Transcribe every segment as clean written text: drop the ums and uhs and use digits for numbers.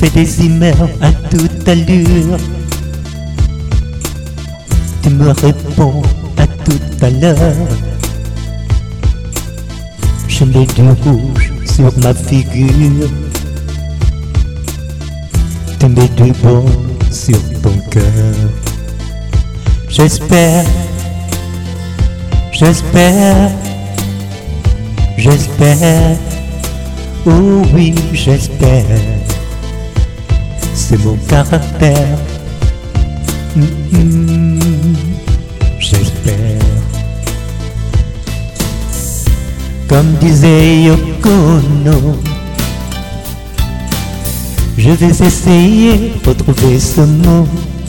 fais des emails à toute allure. Tu me réponds à toute à l'heure. Je mets du rouge sur ma figure. Tu mets du bon sur ton cœur. J'espère, j'espère, j'espère, oh oui j'espère. C'est mon caractère. J'espère. Comme disait Yoko Ono, je vais essayer de retrouver ce mot.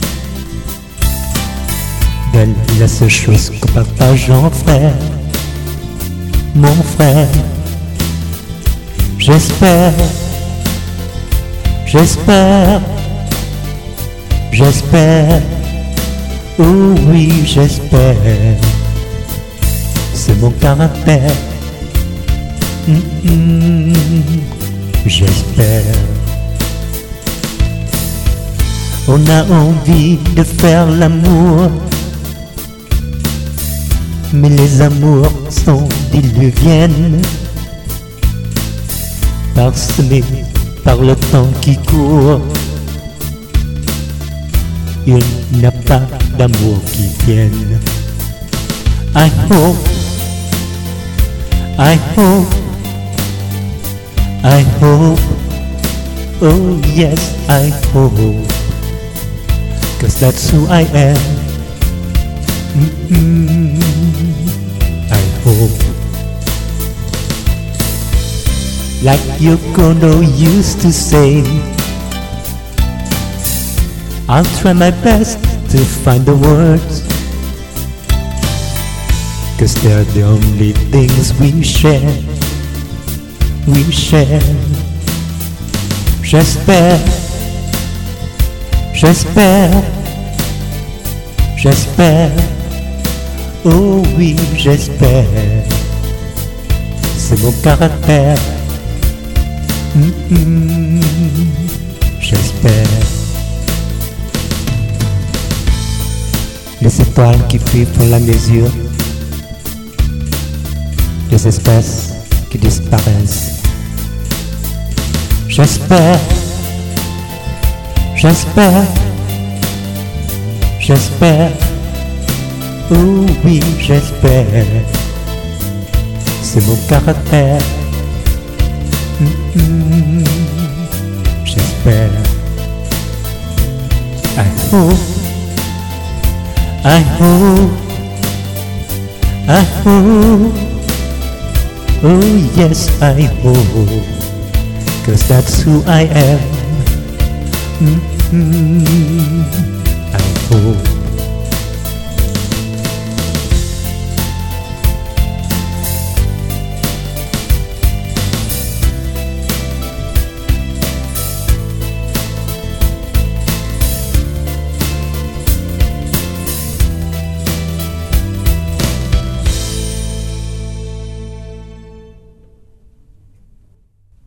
Belle la seule chose qu'on partage en frère, mon frère. J'espère, j'espère, j'espère, oh oui j'espère. C'est mon caractère. J'espère. On a envie de faire l'amour, mais les amours sont diluviennes, parsemés par le temps qui court. Il n'y a pas d'amour qui tienne. I hope, I hope, I hope, oh yes I hope, 'cause that's who I am. I hope. Like Yoko Ono used to say, I'll try my best to find the words, 'cause they're the only things we share. We share. J'espère, j'espère, j'espère, oh oui j'espère. C'est mon caractère. J'espère. Les étoiles qui fuient pour la mesure, les espèces qui disparaissent. J'espère, j'espère, j'espère, oh oui j'espère. C'est mon caractère. J'espère. I hope, I hope, I hope, oh yes I hope, 'cause that's who I am. I hope.